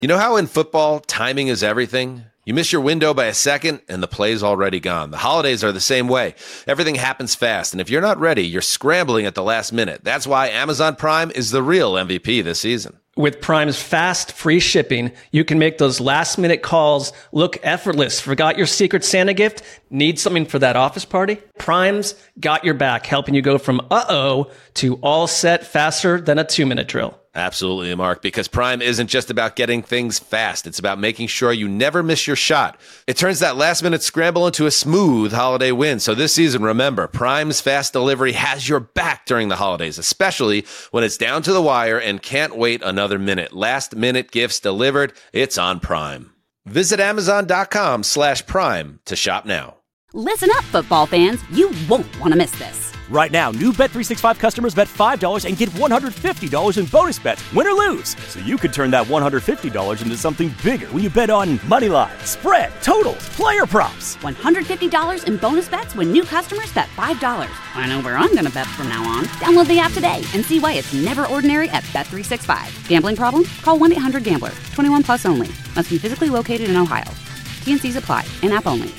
You know how in football, timing is everything? You miss your window by a second, and the play's already gone. The holidays are the same way. Everything happens fast, and if you're not ready, you're scrambling at the last minute. That's why Amazon Prime is the real MVP this season. With Prime's fast, free shipping, you can make those last-minute calls look effortless. Forgot your Secret Santa gift? Need something for that office party? Prime's got your back, helping you go from uh-oh to all set faster than a 2-minute drill. Absolutely, Mark, because Prime isn't just about getting things fast. It's about making sure you never miss your shot. It turns that last-minute scramble into a smooth holiday win. So this season, remember, Prime's fast delivery has your back during the holidays, especially when it's down to the wire and can't wait another minute. Last-minute gifts delivered. It's on Prime. Visit Amazon.com/Prime to shop now. Listen up, football fans. You won't want to miss this. Right now, new Bet365 customers bet $5 and get $150 in bonus bets, win or lose. So you could turn that $150 into something bigger when you bet on moneyline, spread, totals, player props. $150 in bonus bets when new customers bet $5. I know where I'm going to bet from now on. Download the app today and see why it's never ordinary at Bet365. Gambling problem? Call 1-800-GAMBLER. 21 plus only. Must be physically located in Ohio. T&Cs apply. In-app only.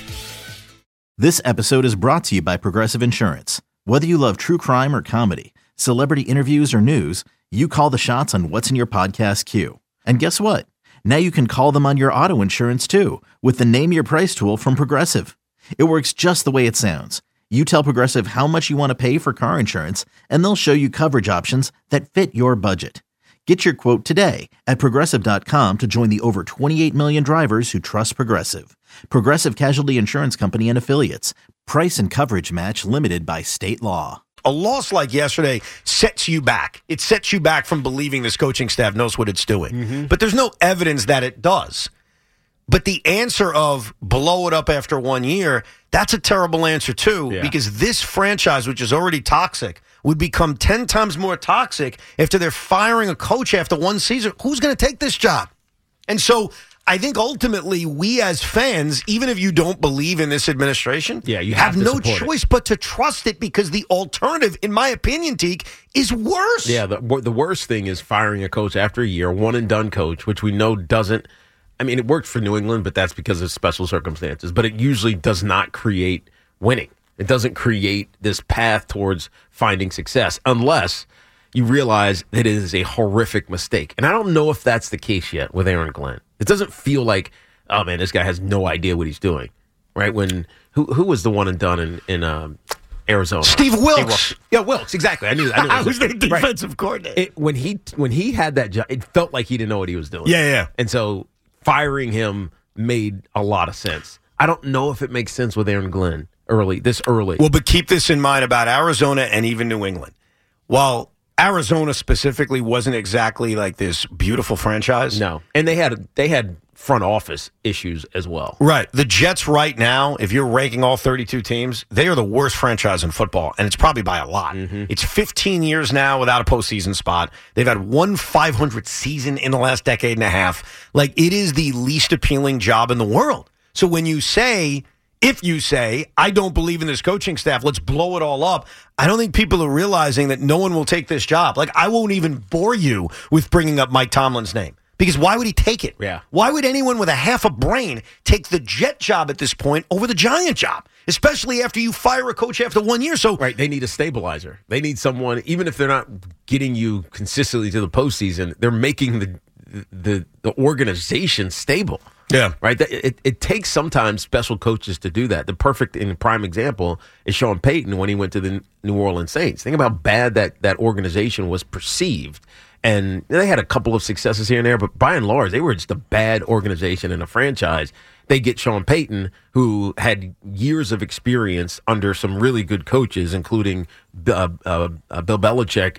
This episode is brought to you by Progressive Insurance. Whether you love true crime or comedy, celebrity interviews or news, you call the shots on what's in your podcast queue. And guess what? Now you can call them on your auto insurance too with the Name Your Price tool from Progressive. It works just the way it sounds. You tell Progressive how much you want to pay for car insurance, and they'll show you coverage options that fit your budget. Get your quote today at Progressive.com to join the over 28 million drivers who trust Progressive. Progressive Casualty Insurance Company and Affiliates. Price and coverage match limited by state law. A loss like yesterday sets you back. It sets you back from believing this coaching staff knows what it's doing. Mm-hmm. But there's no evidence that it does. But the answer of blow it up after 1 year, that's a terrible answer too, because this franchise, which is already toxic, would become 10 times more toxic after they're firing a coach after one season. Who's going to take this job? And so I think ultimately we as fans, even if you don't believe in this administration, you have no choice but to trust it, because the alternative, in my opinion, Teak, is worse. Yeah, the worst thing is firing a coach after a year, one-and-done coach, which we know doesn't. I mean, it worked for New England, but that's because of special circumstances. But it usually does not create winning. It doesn't create this path towards finding success unless you realize that it is a horrific mistake. And I don't know if that's the case yet with Aaron Glenn. It doesn't feel like, oh, man, this guy has no idea what he's doing, right? When who was the one and done in Arizona? Steve Wilks. Yeah, Wilks, exactly. I knew that. I was the defensive coordinator. When he had that job, it felt like he didn't know what he was doing. Yeah. And so firing him made a lot of sense. I don't know if it makes sense with Aaron Glenn this early. Well, but keep this in mind about Arizona and even New England. While Arizona specifically wasn't exactly like this beautiful franchise. No. And they had front office issues as well. Right. The Jets right now, if you're ranking all 32 teams, they are the worst franchise in football, and it's probably by a lot. Mm-hmm. It's 15 years now without a postseason spot. They've had one 500 season in the last decade and a half. Like, it is the least appealing job in the world. So when you say, if you say, I don't believe in this coaching staff, let's blow it all up, I don't think people are realizing that no one will take this job. Like, I won't even bore you with bringing up Mike Tomlin's name. Because why would he take it? Yeah. Why would anyone with a half a brain take the Jet job at this point over the Giant job? Especially after you fire a coach after 1 year. So right, they need a stabilizer. They need someone, even if they're not getting you consistently to the postseason, they're making the organization stable. Yeah. Right? It takes sometimes special coaches to do that. The perfect and prime example is Sean Payton when he went to the New Orleans Saints. Think about how bad that organization was perceived. And they had a couple of successes here and there, but by and large, they were just a bad organization and a franchise. They get Sean Payton, who had years of experience under some really good coaches, including Bill Belichick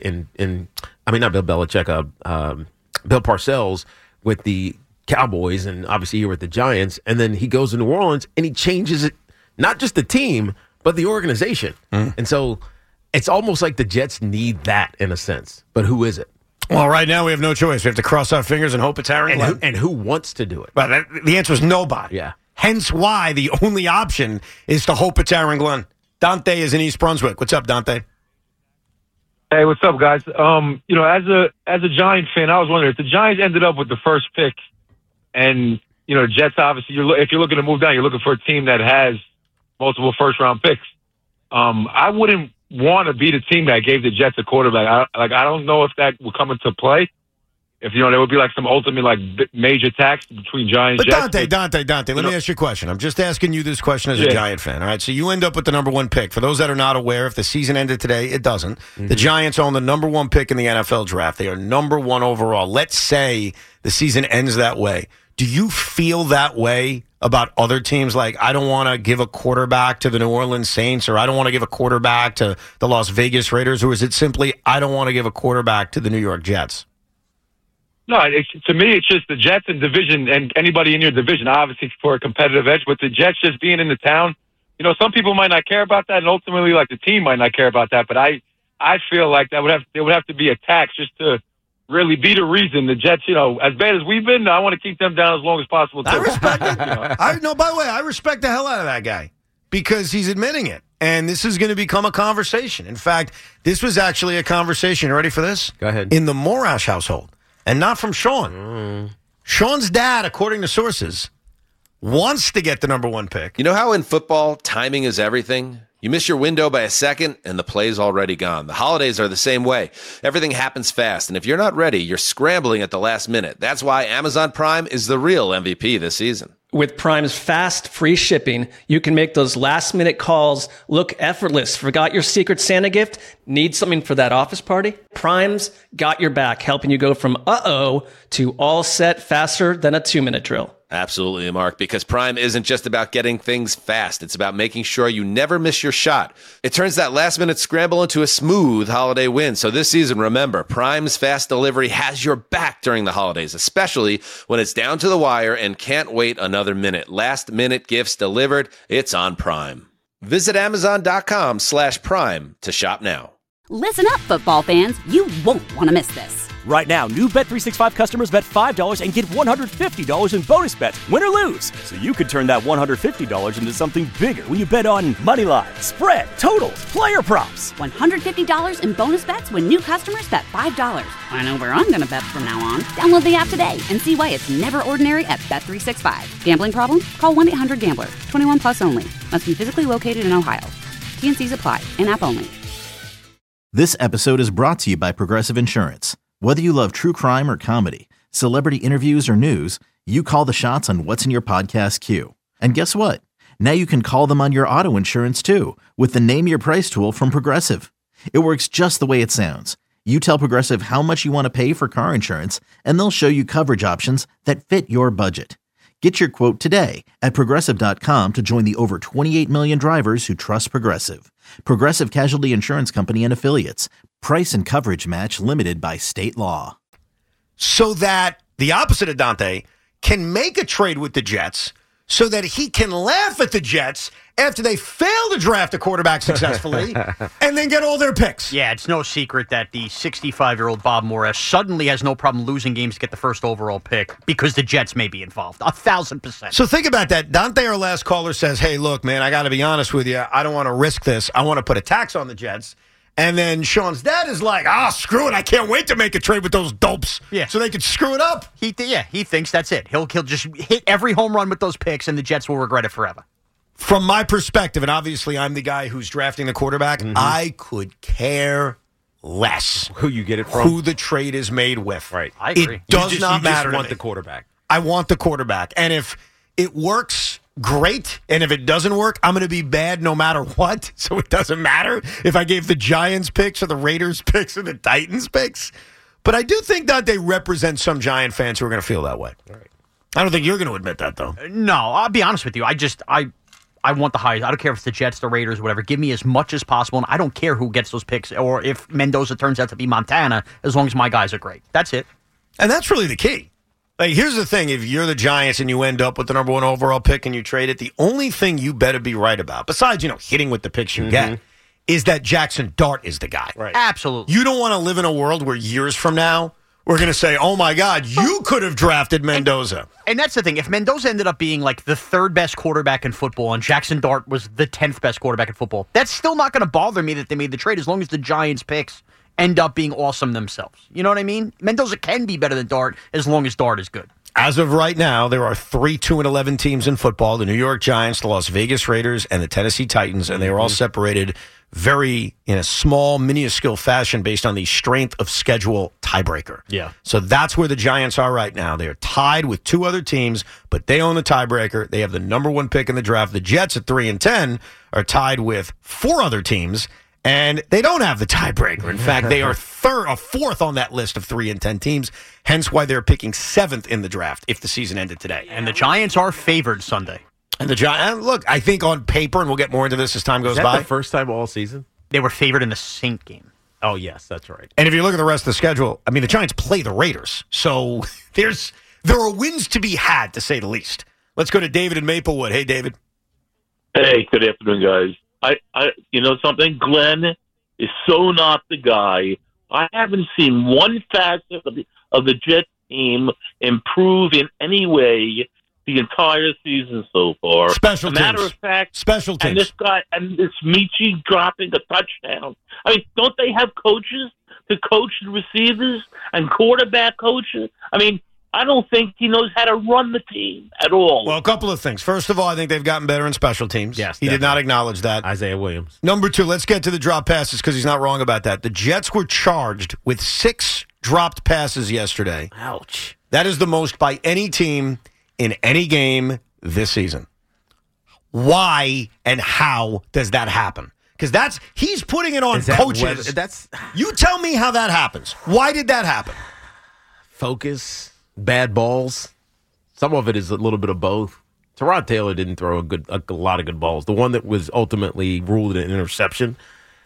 Bill Parcells with the Cowboys, and obviously here with the Giants. And then he goes to New Orleans and he changes it, not just the team, but the organization. Mm. And so it's almost like the Jets need that in a sense. But who is it? Well, right now we have no choice. We have to cross our fingers and hope it's Aaron Glenn. And who wants to do it? Well, the answer is nobody. Yeah. Hence why the only option is to hope it's Aaron Glenn. Dante is in East Brunswick. What's up, Dante? Hey, what's up, guys? As a Giant fan, I was wondering if the Giants ended up with the first pick And, you know, Jets, obviously, if you're looking to move down, you're looking for a team that has multiple first-round picks. I wouldn't want to be the team that gave the Jets a quarterback. I don't know if that will come into play. If, you know, there would be like some ultimate, like, major tax between Giants and Jets. Dante, let me ask you a question. I'm just asking you this question as a Giant fan. All right, so you end up with the number one pick. For those that are not aware, if the season ended today, it doesn't. Mm-hmm. The Giants own the number one pick in the NFL draft. They are number one overall. Let's say the season ends that way. Do you feel that way about other teams? Like, I don't want to give a quarterback to the New Orleans Saints, or I don't want to give a quarterback to the Las Vegas Raiders, or is it simply, I don't want to give a quarterback to the New York Jets? No, to me, it's just the Jets and division, and anybody in your division, obviously for a competitive edge. But the Jets just being in the town, you know, some people might not care about that, and ultimately, like, the team might not care about that. But I feel like there would have to be a tax just to really be the reason the Jets, you know, as bad as we've been, I want to keep them down as long as possible, too. I respect it. By the way, I respect the hell out of that guy because he's admitting it. And this is going to become a conversation. In fact, this was actually a conversation. You ready for this? Go ahead. In the Morash household. And not from Sean. Sean's dad, according to sources, wants to get the number one pick. You know how in football, timing is everything? You miss your window by a second, and the play's already gone. The holidays are the same way. Everything happens fast, and if you're not ready, you're scrambling at the last minute. That's why Amazon Prime is the real MVP this season. With Prime's fast, free shipping, you can make those last-minute calls look effortless. Forgot your Secret Santa gift? Need something for that office party? Prime's got your back, helping you go from uh-oh to all set faster than a 2-minute drill. Absolutely, Mark, because Prime isn't just about getting things fast. It's about making sure you never miss your shot. It turns that last-minute scramble into a smooth holiday win. So this season, remember, Prime's fast delivery has your back during the holidays, especially when it's down to the wire and can't wait another minute. Last-minute gifts delivered, it's on Prime. Visit Amazon.com/Prime to shop now. Listen up, football fans. You won't want to miss this. Right now, new Bet365 customers bet $5 and get $150 in bonus bets, win or lose. So you could turn that $150 into something bigger when you bet on Moneyline, spread, totals, player props. $150 in bonus bets when new customers bet $5. I know where I'm going to bet from now on. Download the app today and see why it's never ordinary at Bet365. Gambling problem? Call 1-800-GAMBLER. 21 plus only. Must be physically located in Ohio. T&Cs apply. In-app only. This episode is brought to you by Progressive Insurance. Whether you love true crime or comedy, celebrity interviews or news, you call the shots on what's in your podcast queue. And guess what? Now you can call them on your auto insurance too with the Name Your Price tool from Progressive. It works just the way it sounds. You tell Progressive how much you want to pay for car insurance, and they'll show you coverage options that fit your budget. Get your quote today at Progressive.com to join the over 28 million drivers who trust Progressive. Progressive Casualty Insurance Company and Affiliates. Price and coverage match limited by state law. So that the opposite of Dante can make a trade with the Jets so that he can laugh at the Jets after they fail to draft a quarterback successfully and then get all their picks. Yeah, it's no secret that the 65-year-old Bob Morash suddenly has no problem losing games to get the first overall pick because the Jets may be involved. 1,000%. So think about that. Dante, our last caller, says, hey, look, man, I got to be honest with you. I don't want to risk this. I want to put a tax on the Jets. And then Sean's dad is like, screw it. I can't wait to make a trade with those dopes so they could screw it up. He thinks that's it. He'll just hit every home run with those picks, and the Jets will regret it forever. From my perspective, and obviously I'm the guy who's drafting the quarterback, I could care less who you get it from, who the trade is made with. Right. I agree. It does not matter. You want the quarterback. I want the quarterback. And if it works, great. And if it doesn't work, I'm going to be bad no matter what. So it doesn't matter if I gave the Giants picks or the Raiders picks or the Titans picks. But I do think that they represent some Giant fans who are going to feel that way. Right. I don't think you're going to admit that, though. No, I'll be honest with you. I want the highest. I don't care if it's the Jets, the Raiders, whatever. Give me as much as possible, and I don't care who gets those picks or if Mendoza turns out to be Montana, as long as my guys are great. That's it. And that's really the key. Like, here's the thing. If you're the Giants and you end up with the number one overall pick and you trade it, the only thing you better be right about, besides, hitting with the picks you get, is that Jackson Dart is the guy. Right. Absolutely. You don't want to live in a world where years from now, we're going to say, oh, my God, you could have drafted Mendoza. And that's the thing. If Mendoza ended up being like the third best quarterback in football and Jackson Dart was the 10th best quarterback in football, that's still not going to bother me that they made the trade as long as the Giants' picks end up being awesome themselves. You know what I mean? Mendoza can be better than Dart as long as Dart is good. As of right now, there are 3 2-11 teams in football: the New York Giants, the Las Vegas Raiders, and the Tennessee Titans, and they are all separated in a small, minuscule fashion based on the strength of schedule tiebreaker. Yeah. So that's where the Giants are right now. They are tied with 2 other teams, but they own the tiebreaker. They have the number 1 pick in the draft. The Jets at 3-10 are tied with 4 other teams, and they don't have the tiebreaker. In fact, they are 4th on that list of 3-10 teams, hence why they're picking 7th in the draft if the season ended today. And the Giants are favored Sunday. And the Giants, look, I think on paper, and we'll get more into this as time goes by. The first time all season? They were favored in the Saint game. Oh, yes, that's right. And if you look at the rest of the schedule, I mean, the Giants play the Raiders. So there are wins to be had, to say the least. Let's go to David in Maplewood. Hey, David. Hey, good afternoon, guys. You know something? Glenn is so not the guy. I haven't seen one facet of the Jets team improve in any way the entire season so far. Special teams. Matter of fact, special teams. And this guy, and this Michi dropping a touchdown. I mean, don't they have coaches to coach the receivers and quarterback coaches? I mean, I don't think he knows how to run the team at all. Well, a couple of things. First of all, I think they've gotten better in special teams. Yes, he did not acknowledge that. Isaiah Williams. Number 2, let's get to the drop passes because he's not wrong about that. The Jets were charged with 6 dropped passes yesterday. Ouch. That is the most by any team in any game this season. Why and how does that happen? Because he's putting it on coaches. You tell me how that happens. Why did that happen? Focus, bad balls. Some of it is a little bit of both. Tyrod Taylor didn't throw a lot of good balls. The one that was ultimately ruled an interception,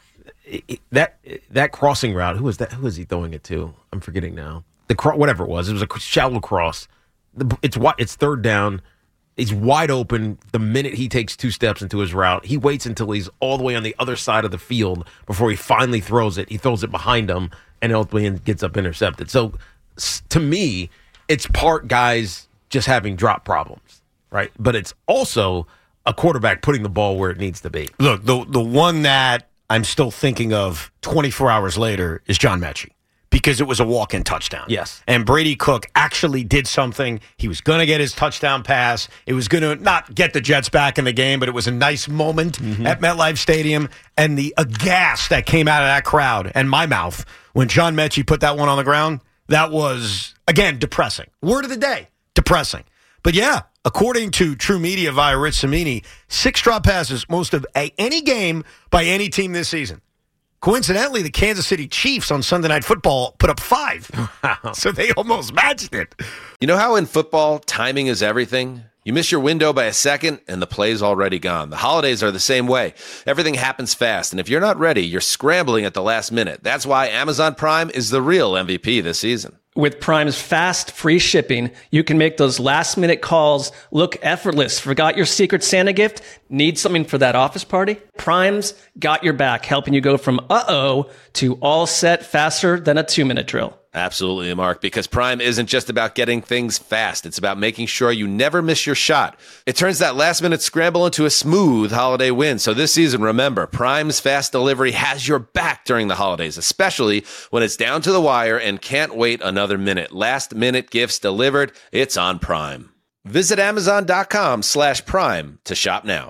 that crossing route, who was that? Who was he throwing it to? I'm forgetting now. Whatever it was a shallow cross. It's 3rd down. He's wide open the minute he takes 2 steps into his route. He waits until he's all the way on the other side of the field before he finally throws it. He throws it behind him and ultimately gets up intercepted. So to me, it's part guys just having drop problems, right? But it's also a quarterback putting the ball where it needs to be. Look, the one that I'm still thinking of 24 hours later is John Mechie. Because it was a walk-in touchdown. Yes. And Brady Cook actually did something. He was going to get his touchdown pass. It was going to not get the Jets back in the game, but it was a nice moment at MetLife Stadium. And the aghast that came out of that crowd and my mouth when John Mechie put that one on the ground, that was, again, depressing. Word of the day, depressing. But yeah, according to True Media via Rich Cimini, 6 drop passes, most of any game by any team this season. Coincidentally, the Kansas City Chiefs on Sunday Night Football put up 5. Wow. So they almost matched it. You know how in football, timing is everything? You miss your window by a second, and the play's already gone. The holidays are the same way. Everything happens fast, and if you're not ready, you're scrambling at the last minute. That's why Amazon Prime is the real MVP this season. With Prime's fast, free shipping, you can make those last-minute calls look effortless. Forgot your Secret Santa gift? Need something for that office party? Prime's got your back, helping you go from uh-oh to all set faster than a 2-minute drill. Absolutely, Mark, because Prime isn't just about getting things fast. It's about making sure you never miss your shot. It turns that last-minute scramble into a smooth holiday win. So this season, remember, Prime's fast delivery has your back during the holidays, especially when it's down to the wire and can't wait another minute. Last-minute gifts delivered, it's on Prime. Visit Amazon.com/Prime to shop now.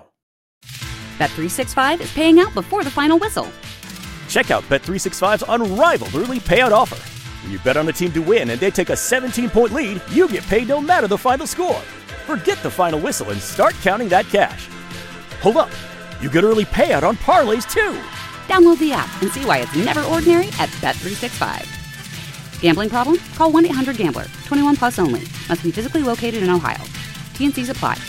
Bet365 is paying out before the final whistle. Check out Bet365's unrivaled early payout offer. When you bet on a team to win and they take a 17-point lead, you get paid no matter the final score. Forget the final whistle and start counting that cash. Hold up. You get early payout on parlays, too. Download the app and see why it's never ordinary at Bet365. Gambling problem? Call 1-800-GAMBLER. 21 plus only. Must be physically located in Ohio. T&Cs apply.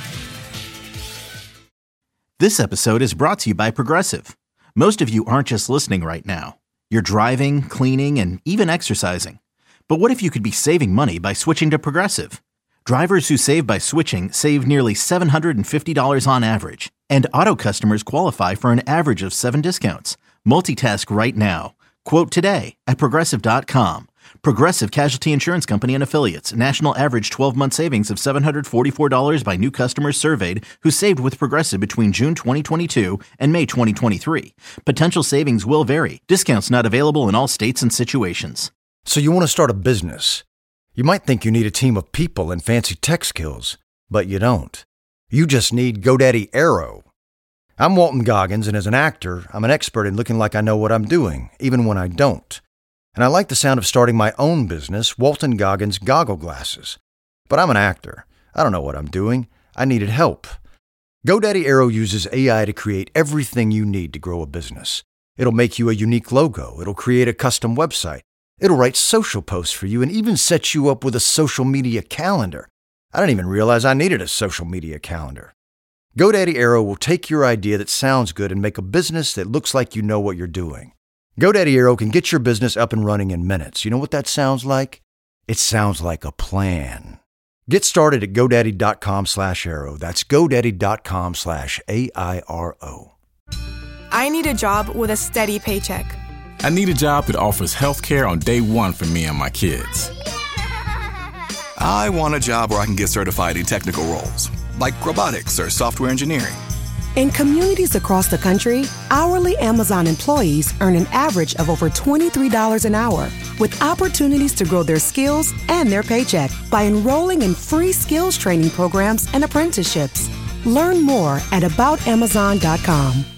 This episode is brought to you by Progressive. Most of you aren't just listening right now. You're driving, cleaning, and even exercising. But what if you could be saving money by switching to Progressive? Drivers who save by switching save nearly $750 on average. And auto customers qualify for an average of 7 discounts. Multitask right now. Quote today at Progressive.com. Progressive Casualty Insurance Company and Affiliates. National average 12-month savings of $744 by new customers surveyed who saved with Progressive between June 2022 and May 2023. Potential savings will vary. Discounts not available in all states and situations. So you want to start a business. You might think you need a team of people and fancy tech skills, but you don't. You just need GoDaddy Aero. I'm Walton Goggins, and as an actor, I'm an expert in looking like I know what I'm doing, even when I don't. And I like the sound of starting my own business, Walton Goggins Goggle Glasses. But I'm an actor. I don't know what I'm doing. I needed help. GoDaddy Aero uses AI to create everything you need to grow a business. It'll make you a unique logo. It'll create a custom website. It'll write social posts for you and even set you up with a social media calendar. I didn't even realize I needed a social media calendar. GoDaddy Aero will take your idea that sounds good and make a business that looks like you know what you're doing. GoDaddy Aero can get your business up and running in minutes. You know what that sounds like? It sounds like a plan. Get started at GoDaddy.com/Aero. That's GoDaddy.com/AIRO. I need a job with a steady paycheck. I need a job that offers health care on day one for me and my kids. I want a job where I can get certified in technical roles, like robotics or software engineering. In communities across the country, hourly Amazon employees earn an average of over $23 an hour, with opportunities to grow their skills and their paycheck by enrolling in free skills training programs and apprenticeships. Learn more at aboutamazon.com.